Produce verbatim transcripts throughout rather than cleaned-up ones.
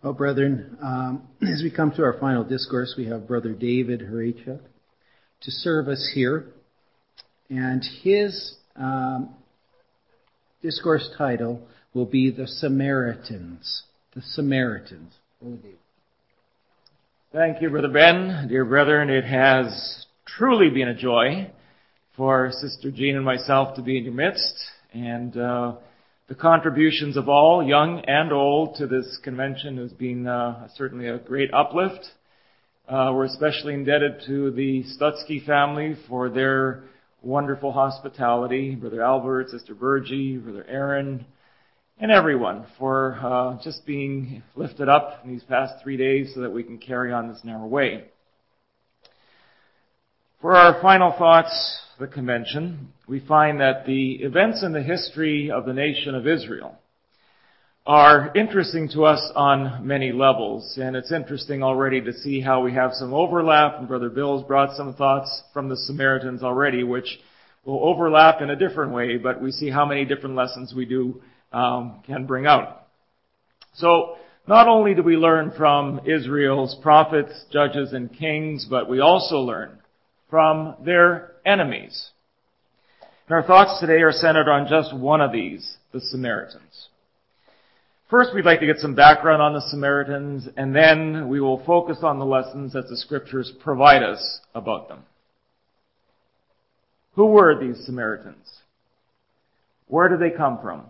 Well, brethren, um, as we come to our final discourse, we have Brother David Harachuk to serve us here. And his um, discourse title will be The Samaritans. The Samaritans. Brother David. Thank you, Brother Ben. Dear brethren, it has truly been a joy for Sister Jean and myself to be in your midst. And uh, the contributions of all, young and old, to this convention has been uh, certainly a great uplift. Uh, we're especially indebted to the Stutsky family for their wonderful hospitality. Brother Albert, Sister Virgie, Brother Aaron, and everyone for uh, just being lifted up in these past three days so that we can carry on this narrow way. For our final thoughts, the convention, we find that the events in the history of the nation of Israel are interesting to us on many levels. And it's interesting already to see how we have some overlap, and Brother Bill's brought some thoughts from the Samaritans already, which will overlap in a different way, but we see how many different lessons we do um, can bring out. So, not only do we learn from Israel's prophets, judges, and kings, but we also learn from their enemies. And our thoughts today are centered on just one of these, the Samaritans. First, we'd like to get some background on the Samaritans, and then we will focus on the lessons that the Scriptures provide us about them. Who were these Samaritans? Where did they come from?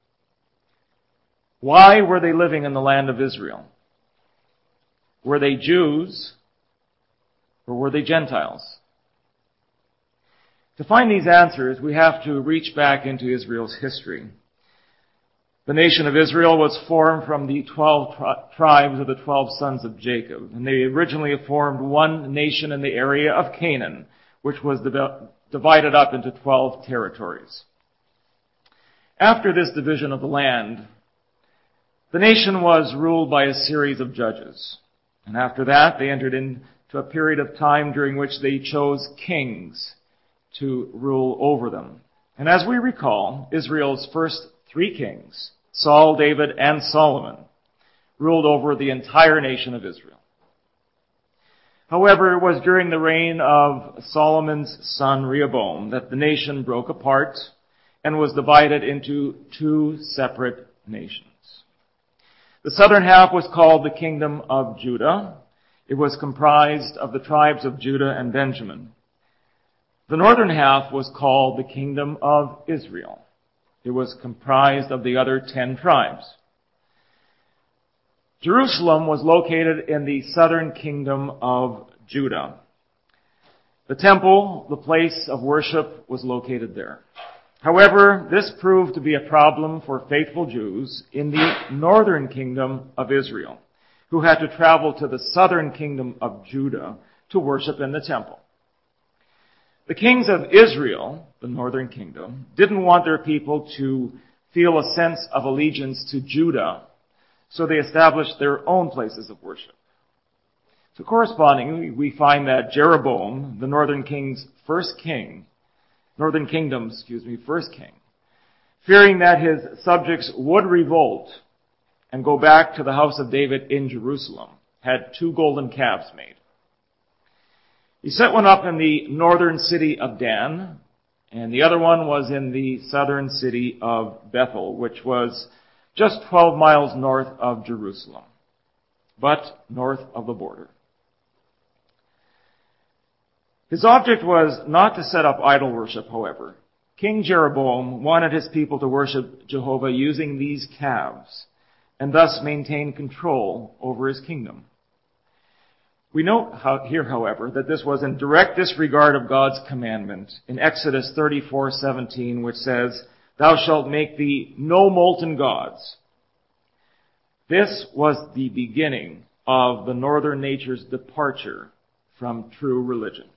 Why were they living in the land of Israel? Were they Jews, or were they Gentiles? To find these answers, we have to reach back into Israel's history. The nation of Israel was formed from the twelve tri- tribes of the twelve sons of Jacob, and they originally formed one nation in the area of Canaan, which was div- divided up into twelve territories. After this division of the land, the nation was ruled by a series of judges, and after that they entered into a period of time during which they chose kings to rule over them. And as we recall, Israel's first three kings, Saul, David, and Solomon, ruled over the entire nation of Israel. However, it was during the reign of Solomon's son Rehoboam that the nation broke apart and was divided into two separate nations. The southern half was called the Kingdom of Judah. It was comprised of the tribes of Judah and Benjamin. The northern half was called the Kingdom of Israel. It was comprised of the other ten tribes. Jerusalem was located in the southern kingdom of Judah. The temple, the place of worship, was located there. However, this proved to be a problem for faithful Jews in the northern kingdom of Israel, who had to travel to the southern kingdom of Judah to worship in the temple. The kings of Israel, the northern kingdom, didn't want their people to feel a sense of allegiance to Judah, so they established their own places of worship. So correspondingly, we find that Jeroboam, the northern king's first king, northern kingdom's, excuse me, first king, fearing that his subjects would revolt and go back to the house of David in Jerusalem, had two golden calves made. He set one up in the northern city of Dan, and the other one was in the southern city of Bethel, which was just twelve miles north of Jerusalem, but north of the border. His object was not to set up idol worship, however. King Jeroboam wanted his people to worship Jehovah using these calves, and thus maintain control over his kingdom. We note how, here, however, that this was in direct disregard of God's commandment in Exodus thirty-four seventeen, which says, "Thou shalt make thee no molten gods." This was the beginning of the northern nature's departure from true religion.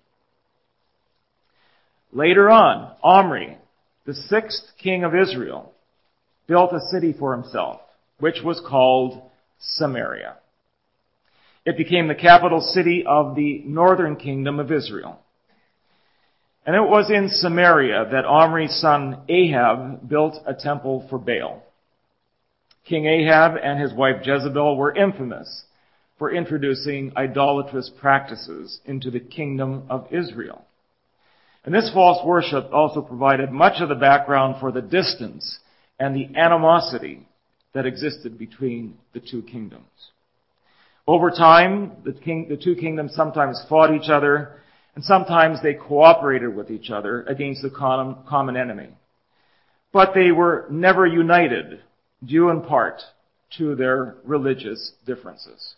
Later on, Omri, the sixth king of Israel, built a city for himself, which was called Samaria. It became the capital city of the northern kingdom of Israel. And it was in Samaria that Omri's son Ahab built a temple for Baal. King Ahab and his wife Jezebel were infamous for introducing idolatrous practices into the kingdom of Israel. And this false worship also provided much of the background for the distance and the animosity that existed between the two kingdoms. Over time, the, king, the two kingdoms sometimes fought each other, and sometimes they cooperated with each other against the common, common enemy. But they were never united, due in part to their religious differences.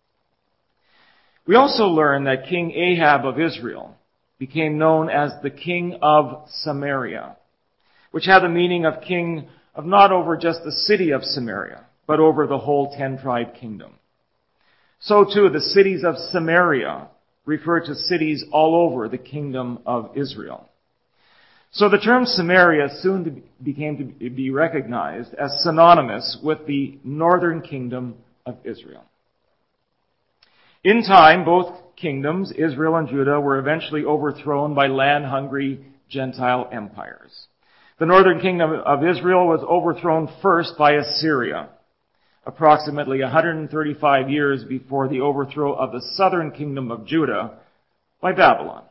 We also learn that King Ahab of Israel became known as the king of Samaria, which had the meaning of king of not over just the city of Samaria, but over the whole ten-tribe kingdom. So too, the cities of Samaria refer to cities all over the kingdom of Israel. So the term Samaria soon became to be recognized as synonymous with the northern kingdom of Israel. In time, both kingdoms, Israel and Judah, were eventually overthrown by land-hungry Gentile empires. The northern kingdom of Israel was overthrown first by Assyria, approximately one hundred thirty-five years before the overthrow of the southern kingdom of Judah by Babylon.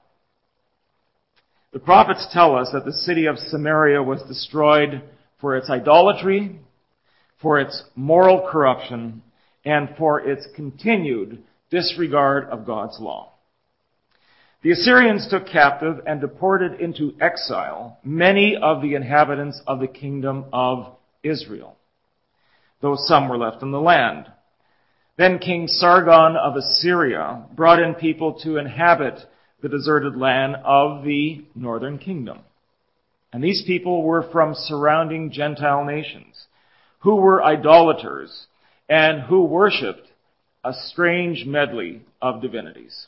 The prophets tell us that the city of Samaria was destroyed for its idolatry, for its moral corruption, and for its continued disregard of God's law. The Assyrians took captive and deported into exile many of the inhabitants of the kingdom of Israel, though some were left in the land. Then King Sargon of Assyria brought in people to inhabit the deserted land of the northern kingdom. And these people were from surrounding Gentile nations who were idolaters and who worshipped a strange medley of divinities.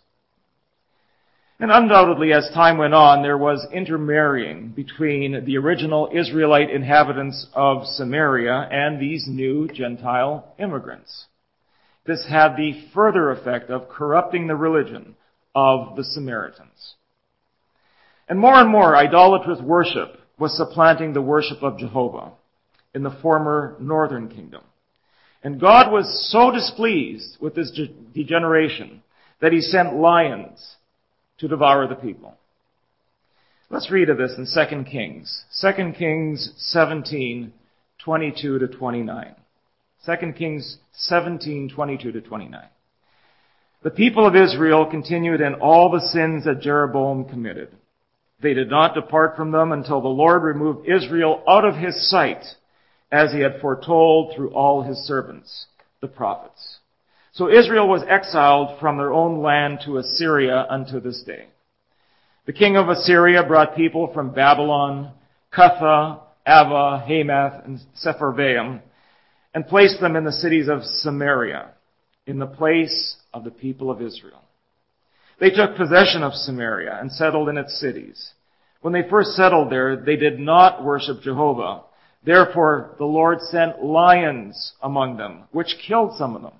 And undoubtedly, as time went on, there was intermarrying between the original Israelite inhabitants of Samaria and these new Gentile immigrants. This had the further effect of corrupting the religion of the Samaritans. And more and more, idolatrous worship was supplanting the worship of Jehovah in the former northern kingdom. And God was so displeased with this degeneration that he sent lions to devour the people. Let's read of this in Second Kings. Second Kings seventeen, twenty-two to twenty-nine. Second Kings seventeen, twenty-two to twenty-nine. The people of Israel continued in all the sins that Jeroboam committed. They did not depart from them until the Lord removed Israel out of his sight, as he had foretold through all his servants, the prophets. So Israel was exiled from their own land to Assyria unto this day. The king of Assyria brought people from Babylon, Cutha, Ava, Hamath, and Sepharvaim, and placed them in the cities of Samaria, in the place of the people of Israel. They took possession of Samaria and settled in its cities. When they first settled there, they did not worship Jehovah. Therefore, the Lord sent lions among them, which killed some of them.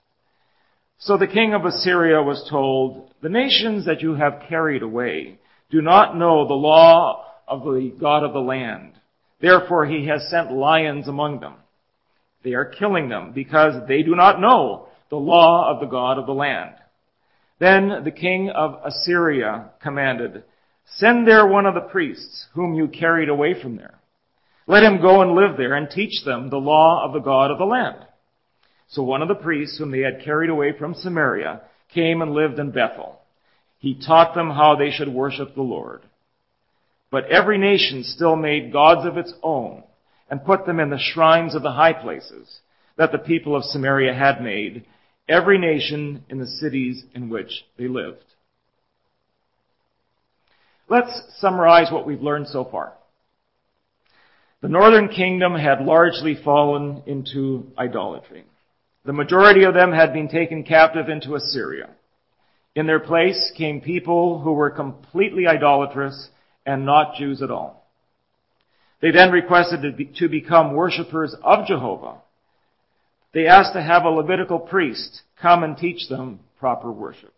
So the king of Assyria was told, "The nations that you have carried away do not know the law of the God of the land. Therefore, he has sent lions among them. They are killing them because they do not know the law of the God of the land." Then the king of Assyria commanded, "Send there one of the priests whom you carried away from there. Let him go and live there and teach them the law of the God of the land." So one of the priests whom they had carried away from Samaria came and lived in Bethel. He taught them how they should worship the Lord. But every nation still made gods of its own and put them in the shrines of the high places that the people of Samaria had made, every nation in the cities in which they lived. Let's summarize what we've learned so far. The northern kingdom had largely fallen into idolatry. The majority of them had been taken captive into Assyria. In their place came people who were completely idolatrous and not Jews at all. They then requested to, be, to become worshippers of Jehovah. They asked to have a Levitical priest come and teach them proper worship.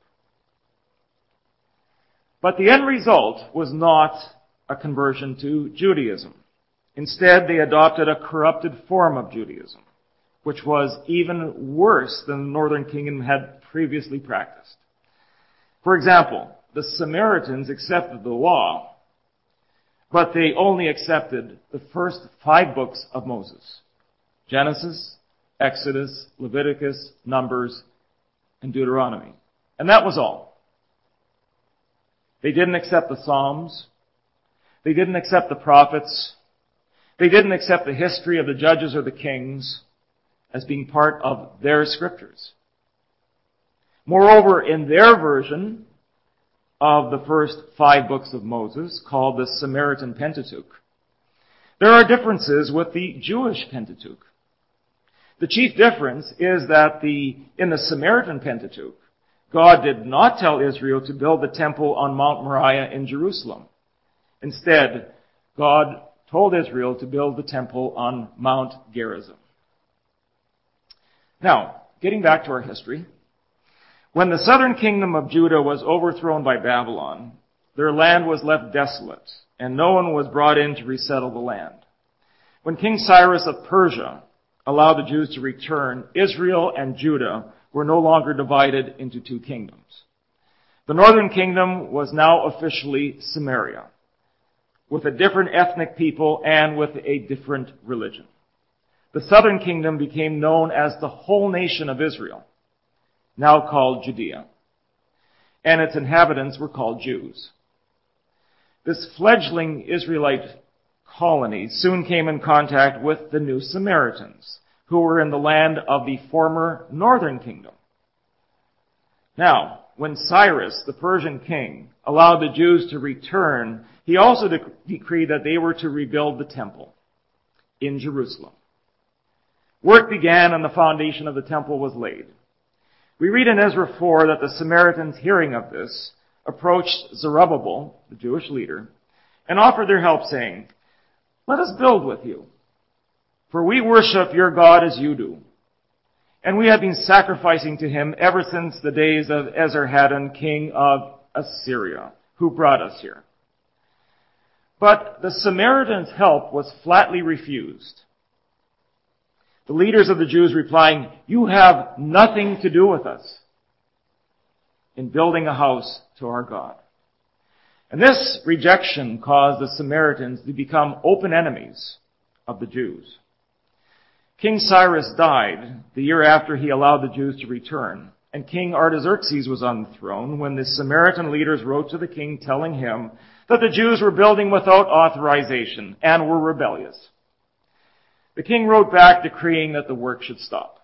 But the end result was not a conversion to Judaism. Instead, they adopted a corrupted form of Judaism, which was even worse than the northern kingdom had previously practiced. For example, the Samaritans accepted the law, but they only accepted the first five books of Moses: Genesis, Exodus, Leviticus, Numbers, and Deuteronomy. And that was all. They didn't accept the Psalms. They didn't accept the prophets. They didn't accept the history of the judges or the kings as being part of their scriptures. Moreover, in their version of the first five books of Moses, called the Samaritan Pentateuch, there are differences with the Jewish Pentateuch. The chief difference is that the in the Samaritan Pentateuch, God did not tell Israel to build the temple on Mount Moriah in Jerusalem. Instead, God told Israel to build the temple on Mount Gerizim. Now, getting back to our history, when the southern kingdom of Judah was overthrown by Babylon, their land was left desolate, and no one was brought in to resettle the land. When King Cyrus of Persia allowed the Jews to return, Israel and Judah were no longer divided into two kingdoms. The northern kingdom was now officially Samaria, with a different ethnic people and with a different religion. The southern kingdom became known as the whole nation of Israel, now called Judea, and its inhabitants were called Jews. This fledgling Israelite colony soon came in contact with the new Samaritans, who were in the land of the former northern kingdom. Now, when Cyrus, the Persian king, allowed the Jews to return, he also de- decreed that they were to rebuild the temple in Jerusalem. Work began and the foundation of the temple was laid. We read in Ezra four that the Samaritans, hearing of this, approached Zerubbabel, the Jewish leader, and offered their help, saying, "Let us build with you, for we worship your God as you do. And we have been sacrificing to him ever since the days of Esarhaddon, king of Assyria, who brought us here." But the Samaritans' help was flatly refused. The leaders of the Jews replying, "You have nothing to do with us in building a house to our God." And this rejection caused the Samaritans to become open enemies of the Jews. King Cyrus died the year after he allowed the Jews to return, and King Artaxerxes was on the throne when the Samaritan leaders wrote to the king telling him that the Jews were building without authorization and were rebellious. The king wrote back decreeing that the work should stop.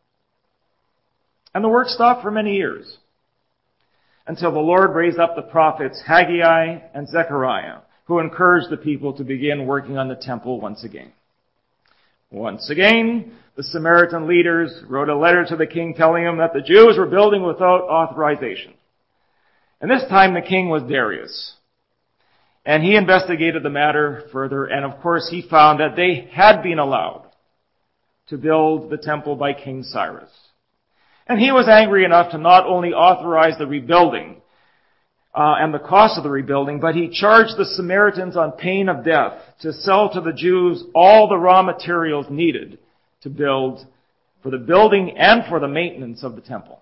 And the work stopped for many years, until the Lord raised up the prophets Haggai and Zechariah, who encouraged the people to begin working on the temple once again. Once again, the Samaritan leaders wrote a letter to the king telling him that the Jews were building without authorization. And this time the king was Darius. And he investigated the matter further, and of course he found that they had been allowed to build the temple by King Cyrus. And he was angry enough to not only authorize the rebuilding uh, and the cost of the rebuilding, but he charged the Samaritans on pain of death to sell to the Jews all the raw materials needed to build for the building and for the maintenance of the temple.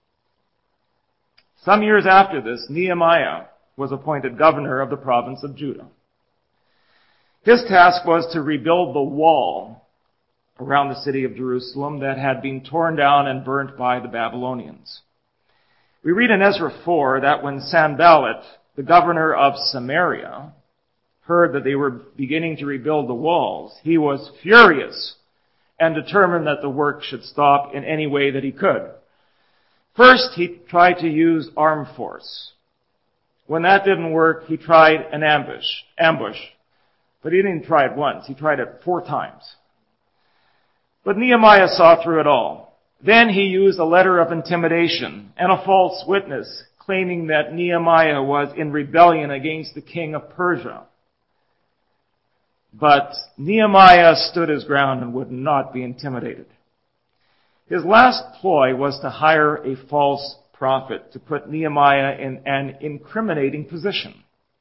Some years after this, Nehemiah was appointed governor of the province of Judah. His task was to rebuild the wall around the city of Jerusalem that had been torn down and burnt by the Babylonians. We read in Ezra four that when Sanballat, the governor of Samaria, heard that they were beginning to rebuild the walls, he was furious and determined that the work should stop in any way that he could. First, he tried to use armed force. When that didn't work, he tried an ambush, ambush. But he didn't try it once. He tried it four times. But Nehemiah saw through it all. Then he used a letter of intimidation and a false witness, claiming that Nehemiah was in rebellion against the king of Persia. But Nehemiah stood his ground and would not be intimidated. His last ploy was to hire a false prophet to put Nehemiah in an incriminating position.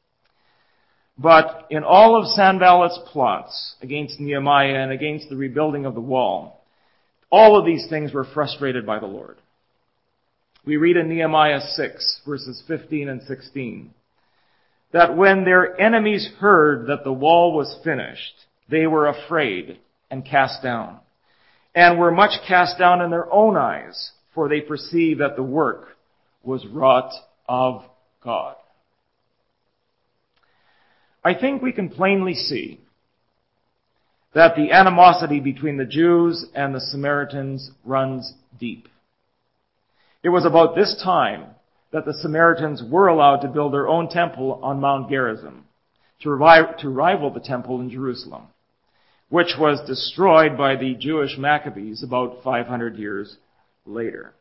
But in all of Sanballat's plots against Nehemiah and against the rebuilding of the wall, all of these things were frustrated by the Lord. We read in Nehemiah six, verses fifteen and sixteen, that when their enemies heard that the wall was finished, they were afraid and cast down, and were much cast down in their own eyes, for they perceived that the work was wrought of God. I think we can plainly see that the animosity between the Jews and the Samaritans runs deep. It was about this time that the Samaritans were allowed to build their own temple on Mount Gerizim to, revive, to rival the temple in Jerusalem, which was destroyed by the Jewish Maccabees about five hundred years later.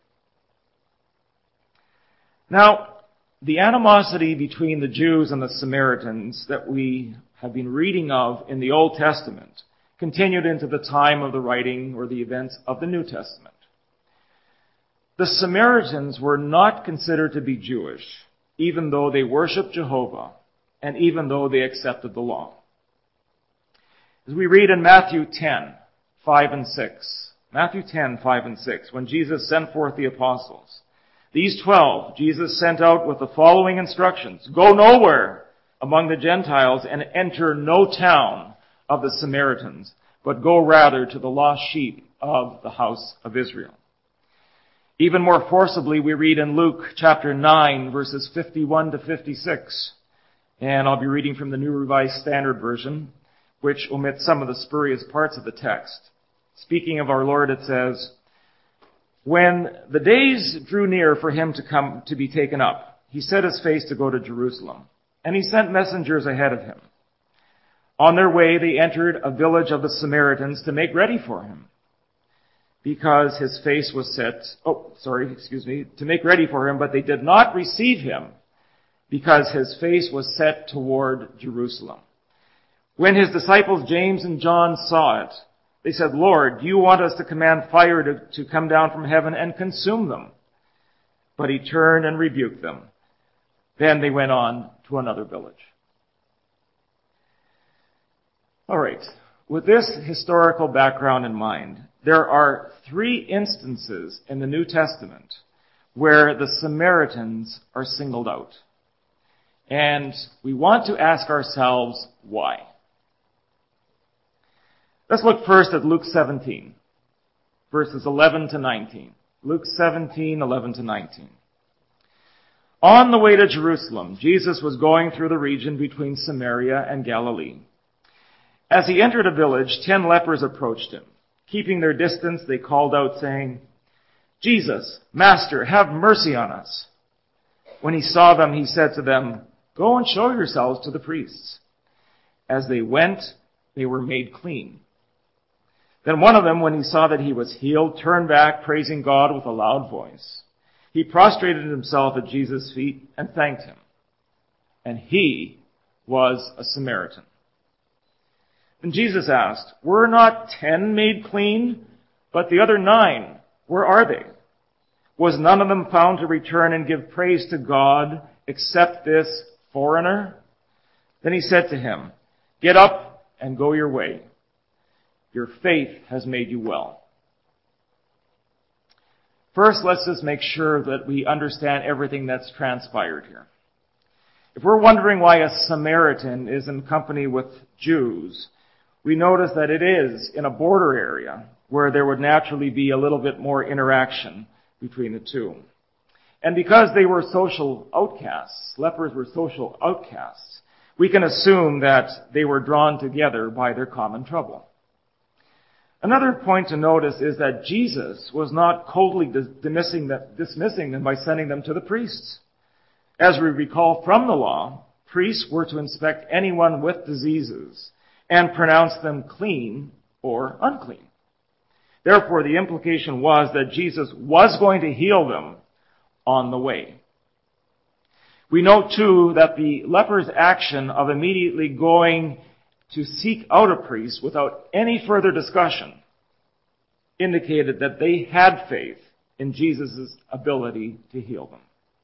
Now, the animosity between the Jews and the Samaritans that we have been reading of in the Old Testament continued into the time of the writing or the events of the New Testament. The Samaritans were not considered to be Jewish, even though they worshiped Jehovah and even though they accepted the law. As we read in Matthew ten, five and six, Matthew ten, five and six, when Jesus sent forth the apostles, these twelve Jesus sent out with the following instructions: go nowhere among the Gentiles and enter no town of the Samaritans, but go rather to the lost sheep of the house of Israel. Even more forcibly, we read in Luke chapter nine, verses fifty-one to fifty-six. And I'll be reading from the New Revised Standard Version, which omits some of the spurious parts of the text. Speaking of our Lord, it says, when the days drew near for him to come to be taken up, he set his face to go to Jerusalem, and he sent messengers ahead of him. On their way, they entered a village of the Samaritans to make ready for him, because his face was set, oh, sorry, excuse me, to make ready for him, but they did not receive him, because his face was set toward Jerusalem. When his disciples James and John saw it, they said, Lord, do you want us to command fire to, to come down from heaven and consume them? But he turned and rebuked them. Then they went on to another village. All right. With this historical background in mind, there are three instances in the New Testament where the Samaritans are singled out. And we want to ask ourselves why. Let's look first at Luke seventeen, verses eleven to nineteen. Luke seventeen, eleven to nineteen. On the way to Jerusalem, Jesus was going through the region between Samaria and Galilee. As he entered a village, ten lepers approached him. Keeping their distance, they called out, saying, Jesus, Master, have mercy on us. When he saw them, he said to them, go and show yourselves to the priests. As they went, they were made clean. Then one of them, when he saw that he was healed, turned back, praising God with a loud voice. He prostrated himself at Jesus' feet and thanked him. And he was a Samaritan. Then Jesus asked, were not ten made clean? But the other nine, where are they? Was none of them found to return and give praise to God except this foreigner? Then he said to him, get up and go your way. Your faith has made you well. First, let's just make sure that we understand everything that's transpired here. If we're wondering why a Samaritan is in company with Jews, we notice that it is in a border area where there would naturally be a little bit more interaction between the two. And because they were social outcasts, lepers were social outcasts, we can assume that they were drawn together by their common trouble. Another point to notice is that Jesus was not coldly dismissing them by sending them to the priests. As we recall from the law, priests were to inspect anyone with diseases and pronounce them clean or unclean. Therefore, the implication was that Jesus was going to heal them on the way. We note, too, that the leper's action of immediately going to seek out a priest without any further discussion indicated that they had faith in Jesus' ability to heal them.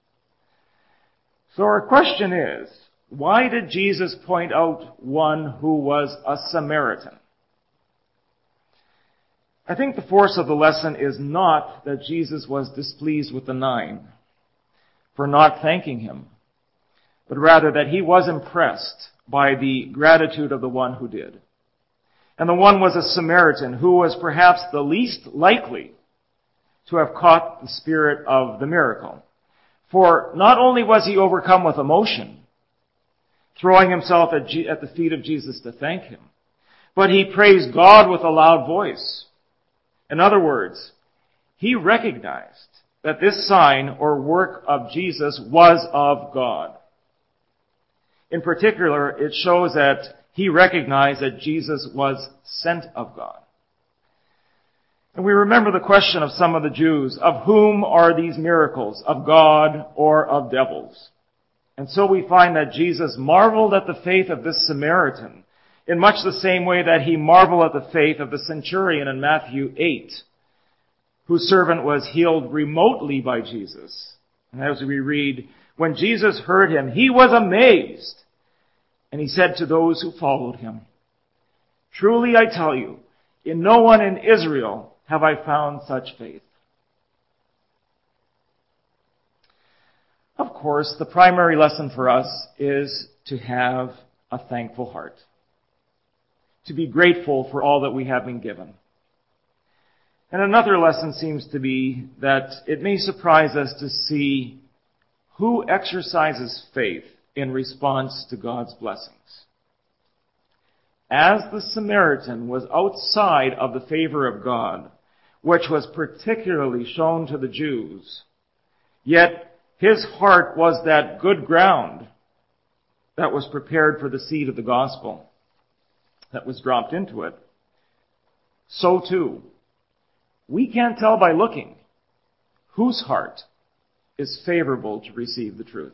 So our question is, why did Jesus point out one who was a Samaritan? I think the force of the lesson is not that Jesus was displeased with the nine for not thanking him, but rather that he was impressed by the gratitude of the one who did. And the one was a Samaritan who was perhaps the least likely to have caught the spirit of the miracle. For not only was he overcome with emotion, throwing himself at, G- at the feet of Jesus to thank him, but he praised God with a loud voice. In other words, he recognized that this sign or work of Jesus was of God. In particular, it shows that he recognized that Jesus was sent of God. And we remember the question of some of the Jews, of whom are these miracles, of God or of devils? And so we find that Jesus marveled at the faith of this Samaritan in much the same way that he marveled at the faith of the centurion in Matthew eight, whose servant was healed remotely by Jesus. And as we read, when Jesus heard him, he was amazed. And he said to those who followed him, "Truly I tell you, in no one in Israel have I found such faith." Of course, the primary lesson for us is to have a thankful heart, to be grateful for all that we have been given. And another lesson seems to be that it may surprise us to see who exercises faith in response to God's blessings. As the Samaritan was outside of the favor of God, which was particularly shown to the Jews, yet his heart was that good ground that was prepared for the seed of the gospel that was dropped into it. So too, we can't tell by looking whose heart is favorable to receive the truth.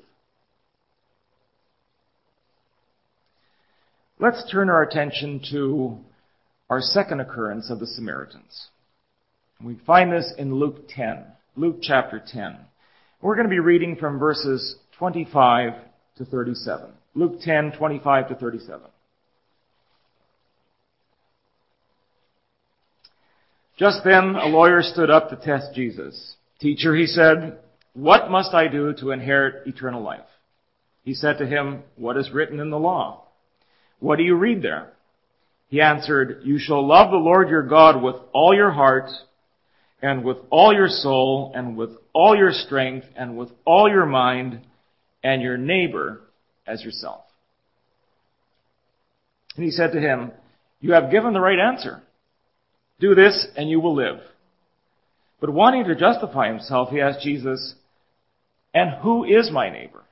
Let's turn our attention to our second occurrence of the Samaritans. We find this in Luke ten, Luke chapter ten. We're going to be reading from verses twenty-five to thirty-seven. Luke ten, twenty-five to thirty-seven. Just then a lawyer stood up to test Jesus. "Teacher," he said, "what must I do to inherit eternal life?" He said to him, "What is written in the law? What do you read there?" He answered, "You shall love the Lord your God with all your heart, and with all your soul, and with all your strength, and with all your mind, and your neighbor as yourself." And he said to him, "You have given the right answer. Do this, and you will live." But wanting to justify himself, he asked Jesus, "And who is my neighbor?"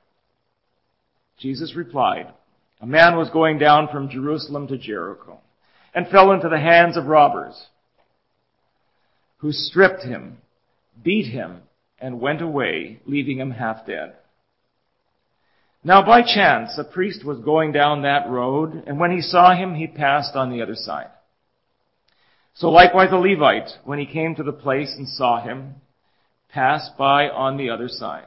Jesus replied, "A man was going down from Jerusalem to Jericho, and fell into the hands of robbers, who stripped him, beat him, and went away, leaving him half dead. Now by chance a priest was going down that road, and when he saw him, he passed on the other side. So likewise a Levite, when he came to the place and saw him, passed by on the other side.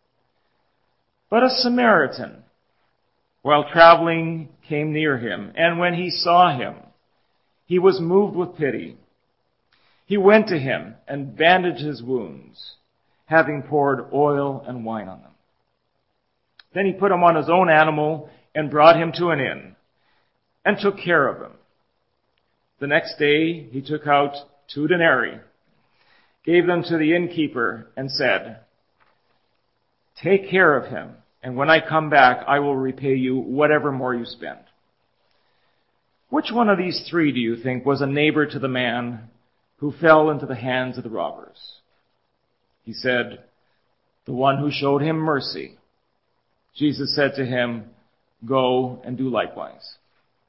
But a Samaritan, while traveling, came near him, and when he saw him, he was moved with pity. He went to him and bandaged his wounds, having poured oil and wine on them. Then he put him on his own animal and brought him to an inn, and took care of him. The next day he took out two denarii, gave them to the innkeeper, and said, "Take care of him, and when I come back, I will repay you whatever more you spend." Which one of these three do you think was a neighbor to the man who fell into the hands of the robbers? He said, "The one who showed him mercy." Jesus said to him, "Go and do likewise."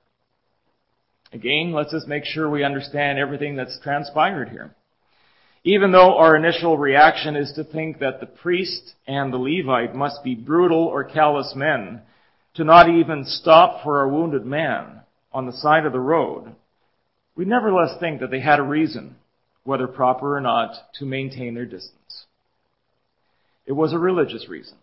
Again, let's just make sure we understand everything that's transpired here. Even though our initial reaction is to think that the priest and the Levite must be brutal or callous men to not even stop for a wounded man on the side of the road, we nevertheless think that they had a reason, whether proper or not, to maintain their distance. It was a religious reason.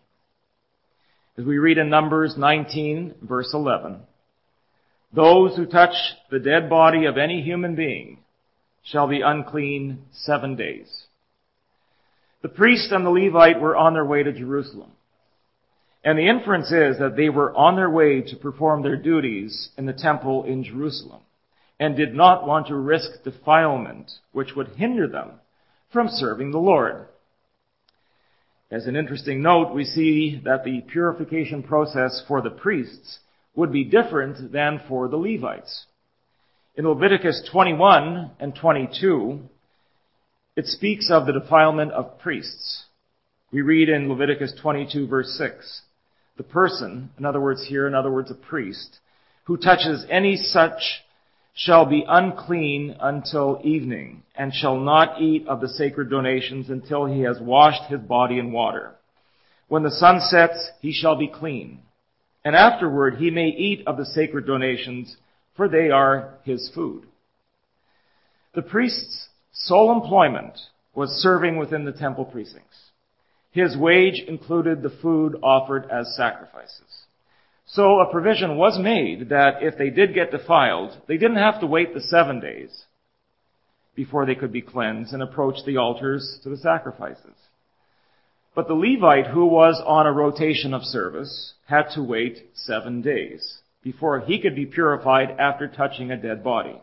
As we read in Numbers nineteen, verse eleven, "Those who touch the dead body of any human being shall be unclean seven days. The priest and the Levite were on their way to Jerusalem. And the inference is that they were on their way to perform their duties in the temple in Jerusalem and did not want to risk defilement, which would hinder them from serving the Lord. As an interesting note, we see that the purification process for the priests would be different than for the Levites. In Leviticus twenty-one and twenty-two, it speaks of the defilement of priests. We read in Leviticus twenty-two, verse six, the person, in other words here, in other words a priest, who touches any such shall be unclean until evening, and shall not eat of the sacred donations until he has washed his body in water. When the sun sets, he shall be clean, and afterward he may eat of the sacred donations, for they are his food. The priest's sole employment was serving within the temple precincts. His wage included the food offered as sacrifices. So a provision was made that if they did get defiled, they didn't have to wait the seven days before they could be cleansed and approach the altars to the sacrifices. But the Levite, who was on a rotation of service, had to wait seven days before he could be purified after touching a dead body.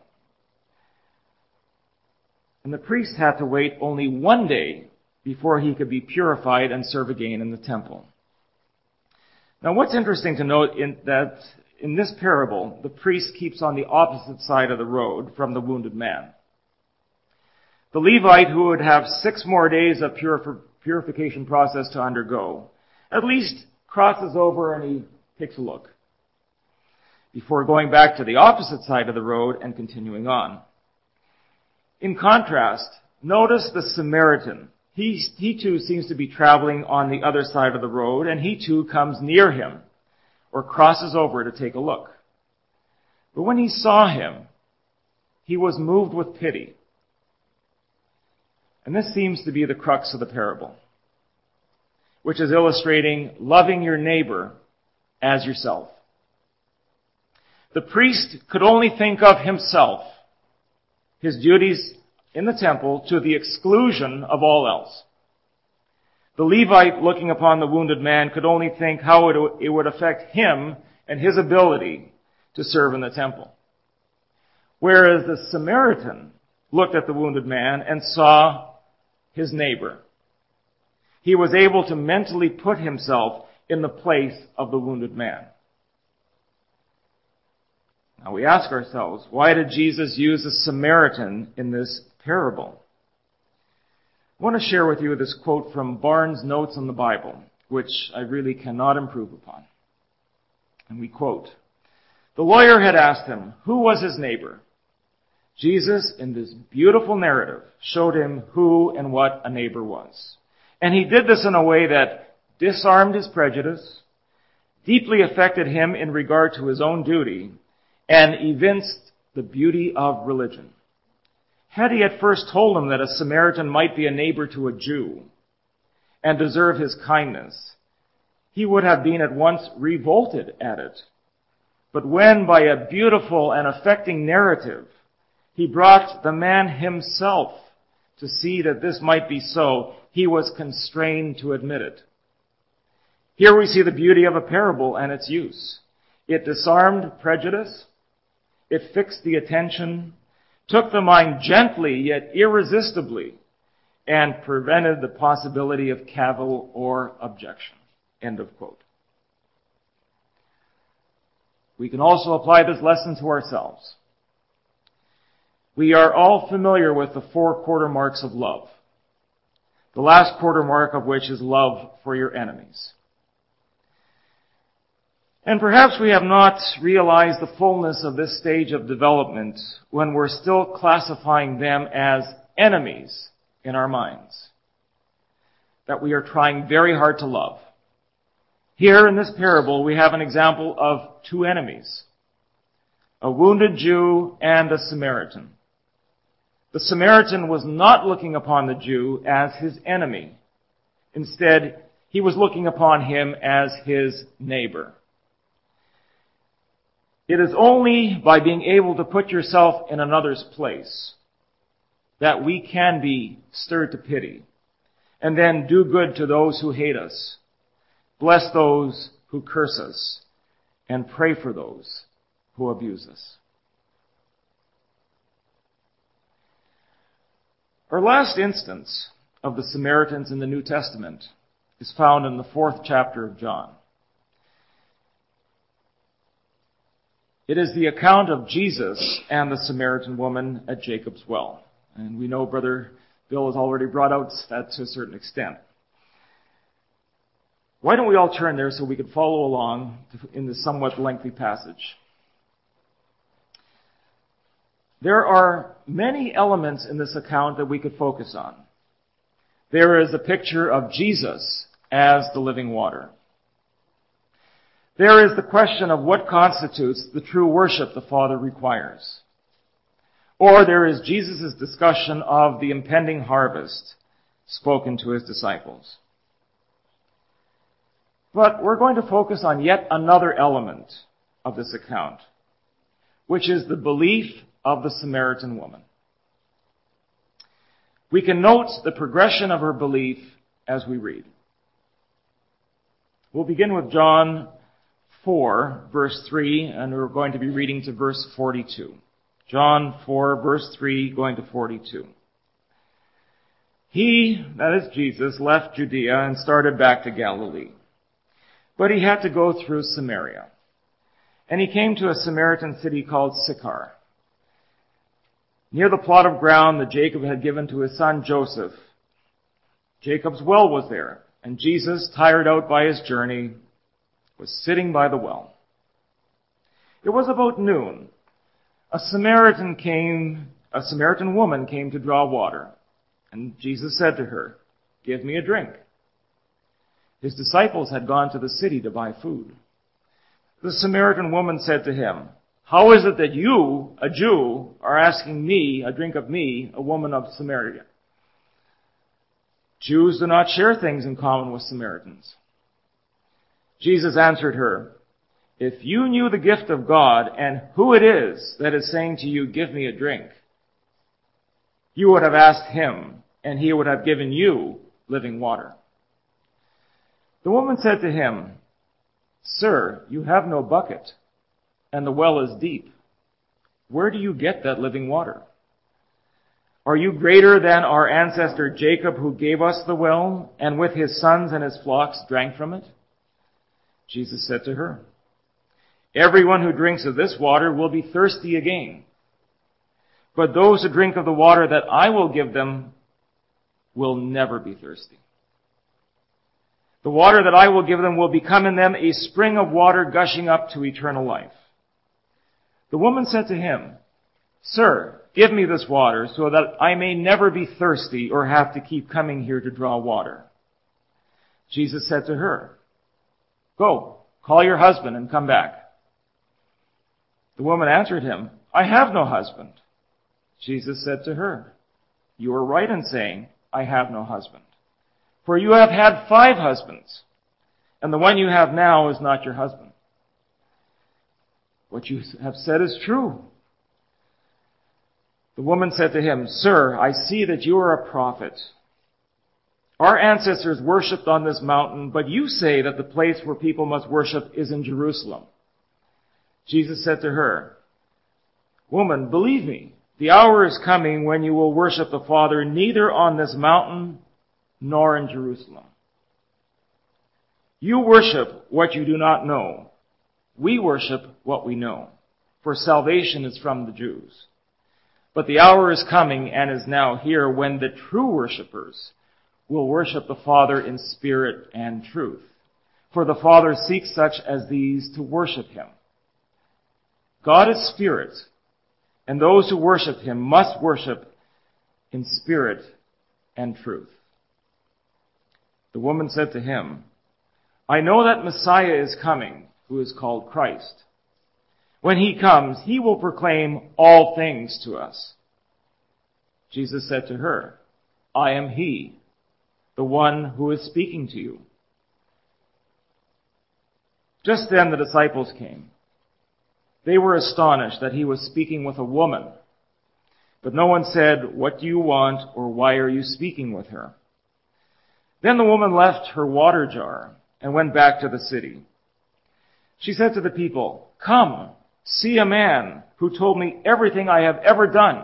And the priest had to wait only one day before he could be purified and serve again in the temple. Now, what's interesting to note in that in this parable, the priest keeps on the opposite side of the road from the wounded man. The Levite, who would have six more days of purif- purification process to undergo, at least crosses over and he takes a look before going back to the opposite side of the road and continuing on. In contrast, notice the Samaritan. He, he too seems to be traveling on the other side of the road, and he too comes near him or crosses over to take a look. But when he saw him, he was moved with pity. And this seems to be the crux of the parable, which is illustrating loving your neighbor as yourself. The priest could only think of himself, his duties in the temple, to the exclusion of all else. The Levite, looking upon the wounded man, could only think how it, it would affect him and his ability to serve in the temple. Whereas the Samaritan looked at the wounded man and saw his neighbor. He was able to mentally put himself in the place of the wounded man. Now we ask ourselves, why did Jesus use a Samaritan in this parable? I want to share with you this quote from Barnes' Notes on the Bible, which I really cannot improve upon. And we quote, "The lawyer had asked him, who was his neighbor? Jesus, in this beautiful narrative, showed him who and what a neighbor was. And he did this in a way that disarmed his prejudice, deeply affected him in regard to his own duty, and evinced the beauty of religion. Had he at first told him that a Samaritan might be a neighbor to a Jew and deserve his kindness, he would have been at once revolted at it. But when, by a beautiful and affecting narrative, he brought the man himself to see that this might be so, he was constrained to admit it. Here we see the beauty of a parable and its use. It disarmed prejudice. It fixed the attention, took the mind gently yet irresistibly, and prevented the possibility of cavil or objection." End of quote. We can also apply this lesson to ourselves. We are all familiar with the four quarter marks of love, the last quarter mark of which is love for your enemies. And perhaps we have not realized the fullness of this stage of development when we're still classifying them as enemies in our minds, that we are trying very hard to love. Here in this parable, we have an example of two enemies, a wounded Jew and a Samaritan. The Samaritan was not looking upon the Jew as his enemy. Instead, he was looking upon him as his neighbor. It is only by being able to put yourself in another's place that we can be stirred to pity, and then do good to those who hate us, bless those who curse us, and pray for those who abuse us. Our last instance of the Samaritans in the New Testament is found in the fourth chapter of John. It is the account of Jesus and the Samaritan woman at Jacob's well. And we know Brother Bill has already brought out that to a certain extent. Why don't we all turn there so we could follow along in this somewhat lengthy passage? There are many elements in this account that we could focus on. There is a picture of Jesus as the living water. There is the question of what constitutes the true worship the Father requires. Or there is Jesus' discussion of the impending harvest spoken to his disciples. But we're going to focus on yet another element of this account, which is the belief of the Samaritan woman. We can note the progression of her belief as we read. We'll begin with John four, verse three, and we're going to be reading to verse forty-two. John four, verse three, going to forty-two. He, that is Jesus, left Judea and started back to Galilee. But he had to go through Samaria. And he came to a Samaritan city called Sychar, near the plot of ground that Jacob had given to his son Joseph. Jacob's well was there, and Jesus, tired out by his journey, was sitting by the well. It was about noon. A Samaritan came, a Samaritan woman came to draw water, and Jesus said to her, "Give me a drink." His disciples had gone to the city to buy food. The Samaritan woman said to him, "How is it that you, a Jew, are asking me a drink of me, a woman of Samaria?" Jews do not share things in common with Samaritans. Jesus answered her, "If you knew the gift of God and who it is that is saying to you, 'Give me a drink,' you would have asked him, and he would have given you living water." The woman said to him, "Sir, you have no bucket, and the well is deep. Where do you get that living water? Are you greater than our ancestor Jacob, who gave us the well, and with his sons and his flocks drank from it?" Jesus said to her, "Everyone who drinks of this water will be thirsty again. But those who drink of the water that I will give them will never be thirsty. The water that I will give them will become in them a spring of water gushing up to eternal life." The woman said to him, "Sir, give me this water so that I may never be thirsty or have to keep coming here to draw water." Jesus said to her, "Go, call your husband and come back." The woman answered him, "I have no husband." Jesus said to her, "You are right in saying, 'I have no husband.' For you have had five husbands, and the one you have now is not your husband. What you have said is true." The woman said to him, "Sir, I see that you are a prophet. Our ancestors worshipped on this mountain, but you say that the place where people must worship is in Jerusalem." Jesus said to her, "Woman, believe me, the hour is coming when you will worship the Father neither on this mountain nor in Jerusalem. You worship what you do not know. We worship what we know, for salvation is from the Jews. But the hour is coming and is now here when the true worshipers will worship the Father in spirit and truth. For the Father seeks such as these to worship him. God is spirit, and those who worship him must worship in spirit and truth." The woman said to him, "I know that Messiah is coming, who is called Christ. When he comes, he will proclaim all things to us." Jesus said to her, "I am he, the one who is speaking to you." Just then the disciples came. They were astonished that he was speaking with a woman. But no one said, "What do you want?" or "Why are you speaking with her?" Then the woman left her water jar and went back to the city. She said to the people, "Come, see a man who told me everything I have ever done.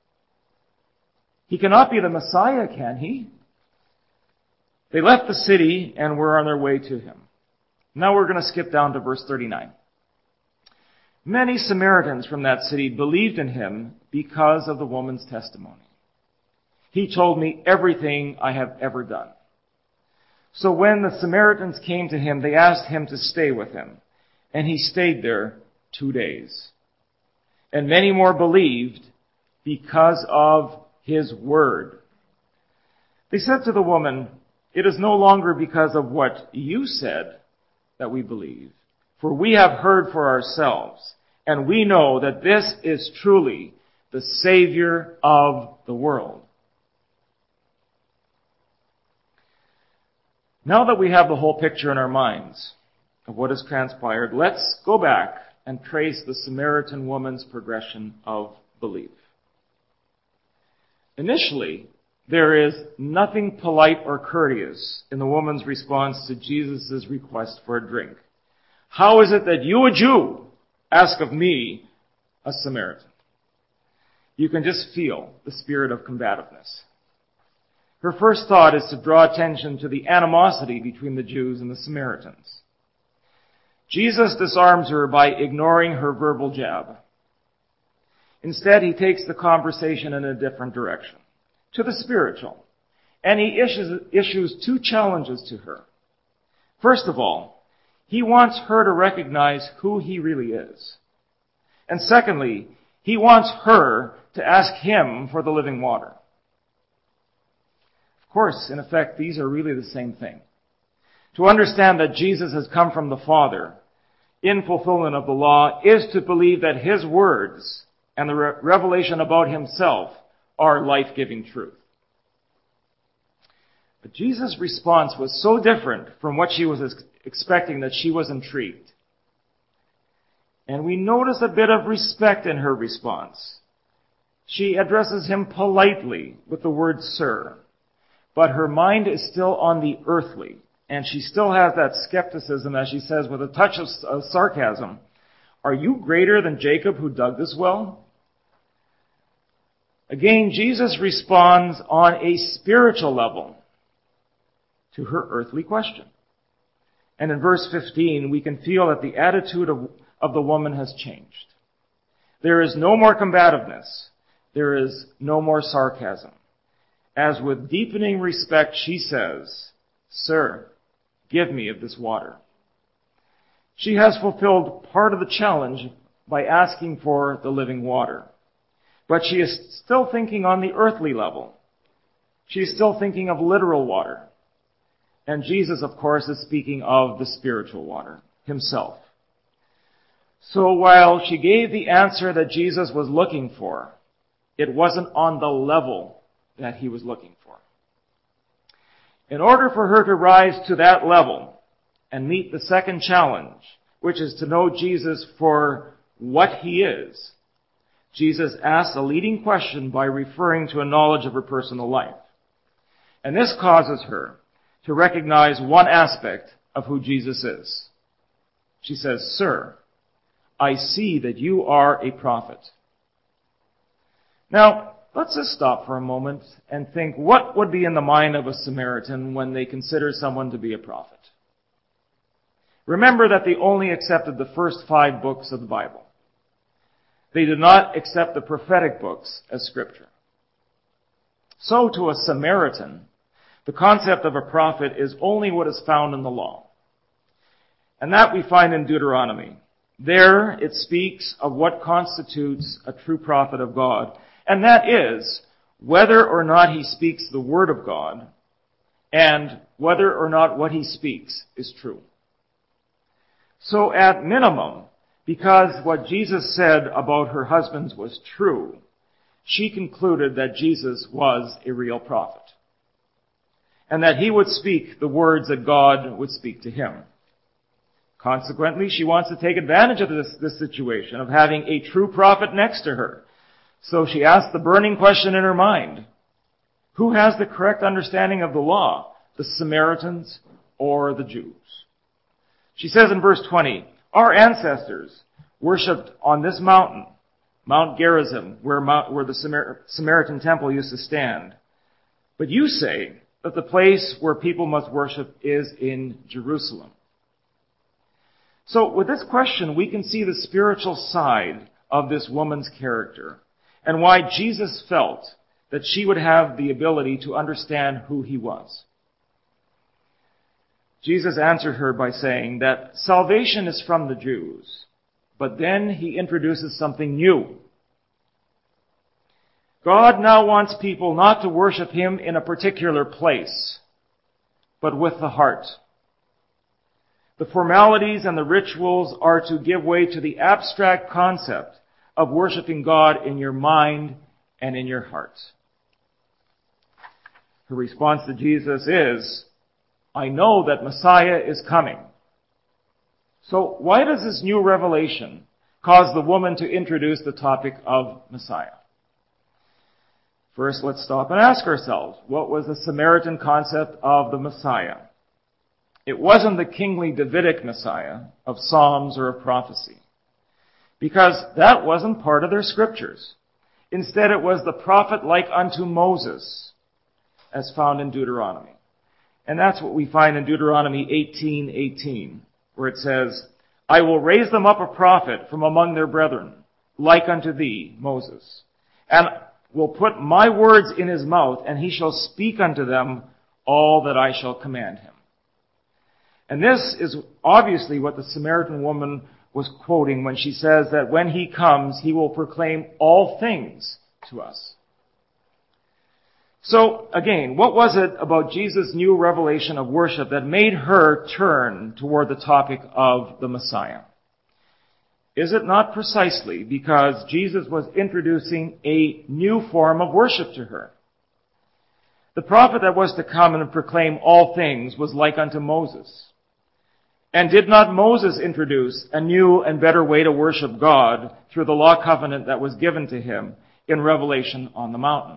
He cannot be the Messiah, can he?" They left the city and were on their way to him. Now we're going to skip down to verse thirty-nine. Many Samaritans from that city believed in him because of the woman's testimony. "He told me everything I have ever done." So when the Samaritans came to him, they asked him to stay with him, and he stayed there two days. And many more believed because of his word. They said to the woman, "It is no longer because of what you said that we believe, for we have heard for ourselves, and we know that this is truly the Savior of the world." Now that we have the whole picture in our minds of what has transpired, let's go back and trace the Samaritan woman's progression of belief. Initially, there is nothing polite or courteous in the woman's response to Jesus' request for a drink. "How is it that you, a Jew, ask of me, a Samaritan?" You can just feel the spirit of combativeness. Her first thought is to draw attention to the animosity between the Jews and the Samaritans. Jesus disarms her by ignoring her verbal jab. Instead, he takes the conversation in a different direction, to the spiritual, and he issues, issues two challenges to her. First of all, he wants her to recognize who he really is. And secondly, he wants her to ask him for the living water. Of course, in effect, these are really the same thing. To understand that Jesus has come from the Father in fulfillment of the law is to believe that his words and the re- revelation about himself are life-giving truth. But Jesus' response was so different from what she was ex- expecting that she was intrigued. And we notice a bit of respect in her response. She addresses him politely with the word "sir," but her mind is still on the earthly, and she still has that skepticism, as she says with a touch of, of sarcasm, "Are you greater than Jacob who dug this well?" Again, Jesus responds on a spiritual level to her earthly question. And in verse fifteen, we can feel that the attitude of, of the woman has changed. There is no more combativeness. There is no more sarcasm. As with deepening respect, she says, "Sir, give me of this water." She has fulfilled part of the challenge by asking for the living water. But she is still thinking on the earthly level. She is still thinking of literal water. And Jesus, of course, is speaking of the spiritual water himself. So while she gave the answer that Jesus was looking for, it wasn't on the level that he was looking for. In order for her to rise to that level and meet the second challenge, which is to know Jesus for what he is, Jesus asks a leading question by referring to a knowledge of her personal life. And this causes her to recognize one aspect of who Jesus is. She says, "Sir, I see that you are a prophet." Now, let's just stop for a moment and think what would be in the mind of a Samaritan when they consider someone to be a prophet. Remember that they only accepted the first five books of the Bible. They did not accept the prophetic books as scripture. So to a Samaritan, the concept of a prophet is only what is found in the law. And that we find in Deuteronomy. There it speaks of what constitutes a true prophet of God. And that is whether or not he speaks the word of God and whether or not what he speaks is true. So at minimum, because what Jesus said about her husband was true, she concluded that Jesus was a real prophet and that he would speak the words that God would speak to him. Consequently, she wants to take advantage of this, this situation of having a true prophet next to her So she asked the burning question in her mind: who has the correct understanding of the law, the Samaritans or the Jews? She says in verse twenty, our ancestors worshipped on this mountain, Mount Gerizim, where, Mount, where the Samar- Samaritan temple used to stand. But you say that the place where people must worship is in Jerusalem. So with this question, we can see the spiritual side of this woman's character and why Jesus felt that she would have the ability to understand who he was. Jesus answered her by saying that salvation is from the Jews, but then he introduces something new. God now wants people not to worship him in a particular place, but with the heart. The formalities and the rituals are to give way to the abstract concept of worshiping God in your mind and in your heart. Her response to Jesus is, I know that Messiah is coming. So why does this new revelation cause the woman to introduce the topic of Messiah? First, let's stop and ask ourselves, what was the Samaritan concept of the Messiah? It wasn't the kingly Davidic Messiah of Psalms or of prophecy, because that wasn't part of their scriptures. Instead, it was the prophet like unto Moses, as found in Deuteronomy. And that's what we find in Deuteronomy eighteen eighteen, where it says, I will raise them up a prophet from among their brethren, like unto thee, Moses, and will put my words in his mouth, and he shall speak unto them all that I shall command him. And this is obviously what the Samaritan woman was quoting when she says that when he comes, he will proclaim all things to us. So, again, what was it about Jesus' new revelation of worship that made her turn toward the topic of the Messiah? Is it not precisely because Jesus was introducing a new form of worship to her? The prophet that was to come and proclaim all things was like unto Moses. And did not Moses introduce a new and better way to worship God through the law covenant that was given to him in Revelation on the mountain?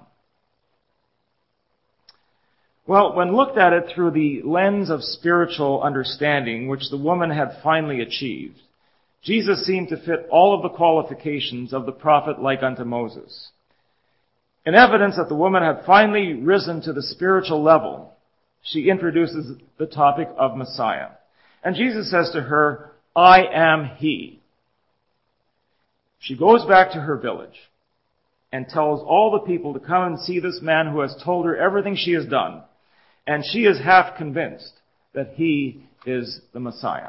Well, when looked at it through the lens of spiritual understanding, which the woman had finally achieved, Jesus seemed to fit all of the qualifications of the prophet like unto Moses. In evidence that the woman had finally risen to the spiritual level, she introduces the topic of Messiah. And Jesus says to her, I am he. She goes back to her village and tells all the people to come and see this man who has told her everything she has done. And she is half convinced that he is the Messiah.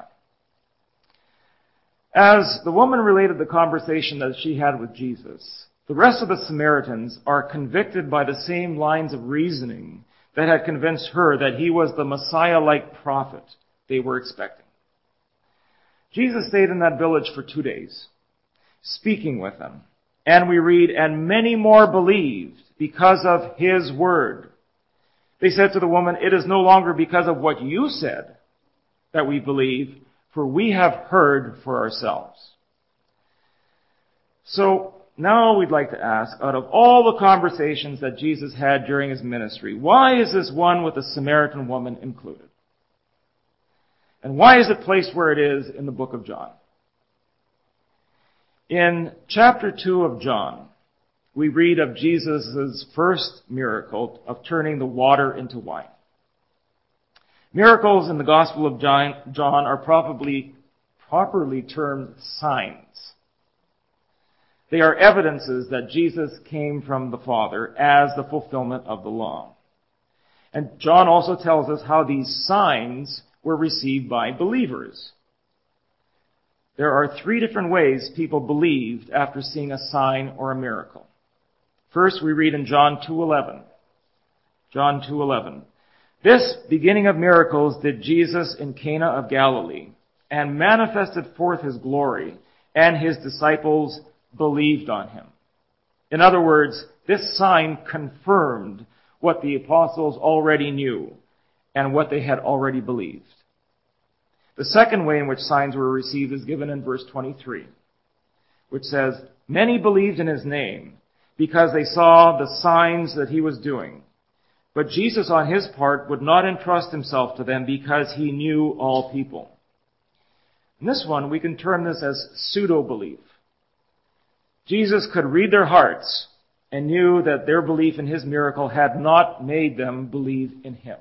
As the woman related the conversation that she had with Jesus, the rest of the Samaritans are convicted by the same lines of reasoning that had convinced her that he was the Messiah-like prophet they were expecting. Jesus stayed in that village for two days, speaking with them. And we read, and many more believed because of his word. They said to the woman, it is no longer because of what you said that we believe, for we have heard for ourselves. So now we'd like to ask, out of all the conversations that Jesus had during his ministry, why is this one with the Samaritan woman included? And why is it placed where it is in the book of John? In chapter two of John, we read of Jesus' first miracle of turning the water into wine. Miracles in the Gospel of John are probably properly termed signs. They are evidences that Jesus came from the Father as the fulfillment of the law. And John also tells us how these signs were received by believers. There are three different ways people believed after seeing a sign or a miracle. First, we read in John two eleven. John two eleven. This beginning of miracles did Jesus in Cana of Galilee, and manifested forth his glory, and his disciples believed on him. In other words, this sign confirmed what the apostles already knew and what they had already believed. The second way in which signs were received is given in verse twenty-three, which says, many believed in his name, because they saw the signs that he was doing. But Jesus, on his part, would not entrust himself to them because he knew all people. In this one, we can term this as pseudo-belief. Jesus could read their hearts and knew that their belief in his miracle had not made them believe in him.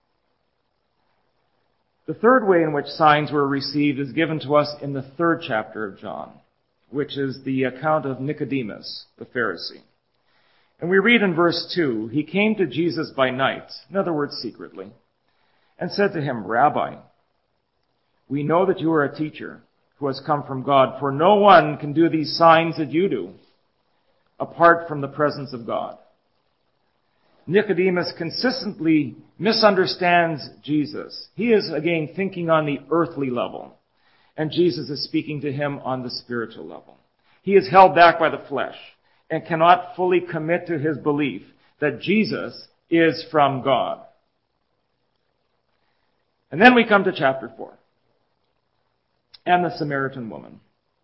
The third way in which signs were received is given to us in the third chapter of John, which is the account of Nicodemus, the Pharisee. And we read in verse two, he came to Jesus by night, in other words, secretly, and said to him, Rabbi, we know that you are a teacher who has come from God, for no one can do these signs that you do apart from the presence of God. Nicodemus consistently misunderstands Jesus. He is, again, thinking on the earthly level, and Jesus is speaking to him on the spiritual level. He is held back by the flesh and cannot fully commit to his belief that Jesus is from God. And then we come to chapter four, and the Samaritan woman.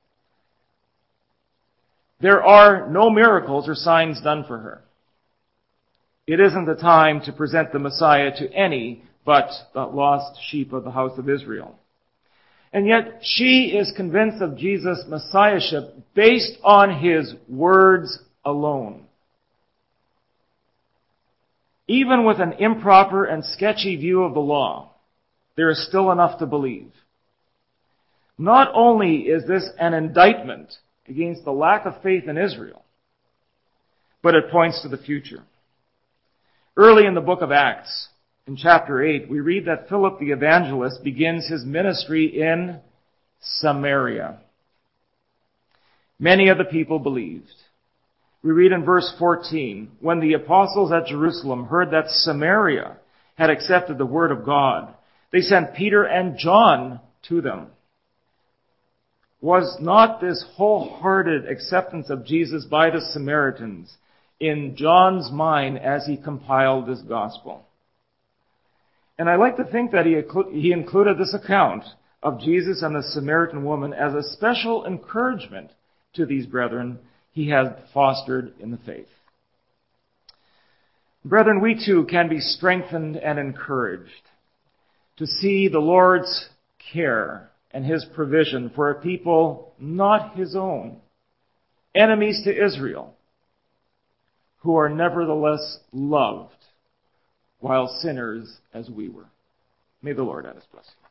There are no miracles or signs done for her. It isn't the time to present the Messiah to any but the lost sheep of the house of Israel. And yet she is convinced of Jesus' Messiahship based on his words alone. Even with an improper and sketchy view of the law, there is still enough to believe. Not only is this an indictment against the lack of faith in Israel, but it points to the future. Early in the book of Acts, in chapter eight, we read that Philip the evangelist begins his ministry in Samaria. Many of the people believed. We read in verse fourteen, when the apostles at Jerusalem heard that Samaria had accepted the word of God, they sent Peter and John to them. Was not this wholehearted acceptance of Jesus by the Samaritans in John's mind as he compiled this gospel? And I like to think that he, he included this account of Jesus and the Samaritan woman as a special encouragement to these brethren he had fostered in the faith. Brethren, we too can be strengthened and encouraged to see the Lord's care and his provision for a people not his own, enemies to Israel, who are nevertheless loved, while sinners as we were. May the Lord add his blessing.